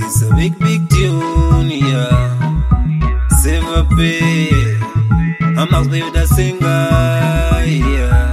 It's a big tune, yeah. Silver Pay. I'm not with the singer, yeah.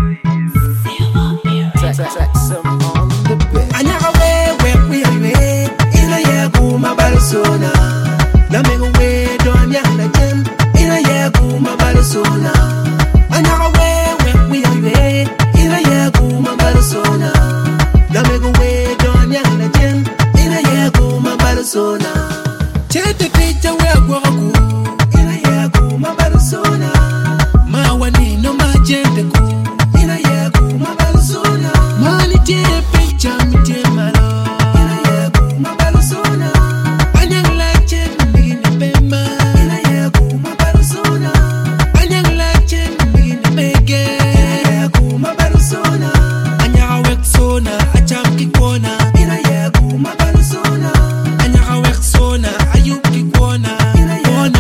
Track some on the bed. I never we in a year, boom, my Barcelona. Now make a way, don't ya, the gym. In a year, boom, my Barcelona. I never we in a year, boom, my Barcelona. Now make a way, don't ya, the gym. In a year, boom, my Barcelona. Take the picture where I go. In a year, boom, my Barcelona. My one in no my gente cool. In a year, boom, my Barcelona. Money, take picture, me take my love. In a year, boom, my Barcelona. I never like Jen, me in the bema. In a year, boom, my Barcelona. I never like Jen, me in the mega. In a year, boom, my Barcelona. I never work sona, I jump kick corner. In a year, boom, my Barcelona. I never work sona, I you kick corner. In a year,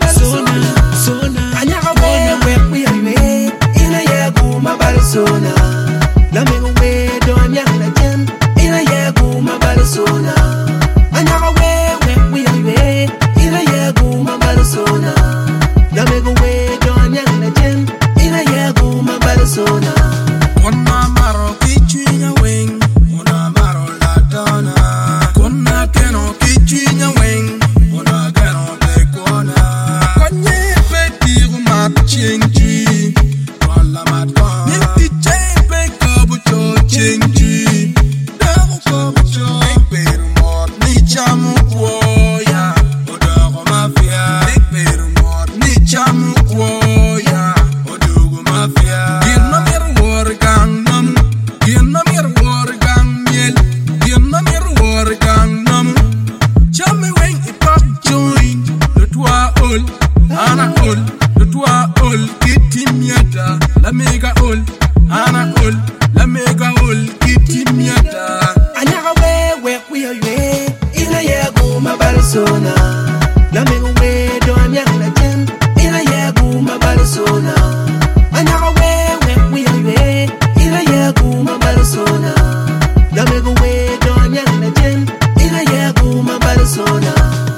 sona. I never work we are in a year, boom, my Barcelona. Now make a way, don't ya, the gym. In a year, boom, my Barcelona. I never we are in a year, boom, my Barcelona. Now make a way, don't ya, the gym. In a year, boom, my Barcelona. Kona maro kichinya wing, kona maro la dona. Kona keno kichinya wing, kona keno te kona. Konye peti rumat chingi, wala matwa. Niti chepe kabu cho chingi, dago kabu cho. Ekperu mor ni chamu kuoya, odogo mafia. Ekperu mor ni chamu kuoya, odogo mafia. Gina mir war gangnam, gina mir war gang miel, gina mir war gangnam. Chame weng ipak join, le toi ol, ana ol, le toi ol, kitimiata, la mega ol, ana ol, la mega ol, kitimiata. I never we are in a year, boom, my Barcelona. Now make a way, don't ya, the gym. In a year, boom, my Barcelona. I never we are in a year, boom, my Barcelona. Now make a way, don't ya, the gym. In a year, boom, my Barcelona.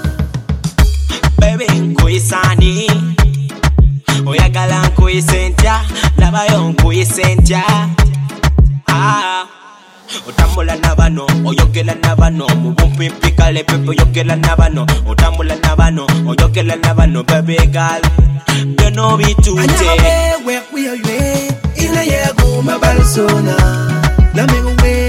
Baby, nkuisani oyagala nkuisentia labayo nkuisentia otambula nabano oyogela nabano mubumpimpika lepepe oyogela nabano otambula nabano oyogela nabano baby girl you know me too. I never we are in a year, boom, my Barcelona. Now make a way,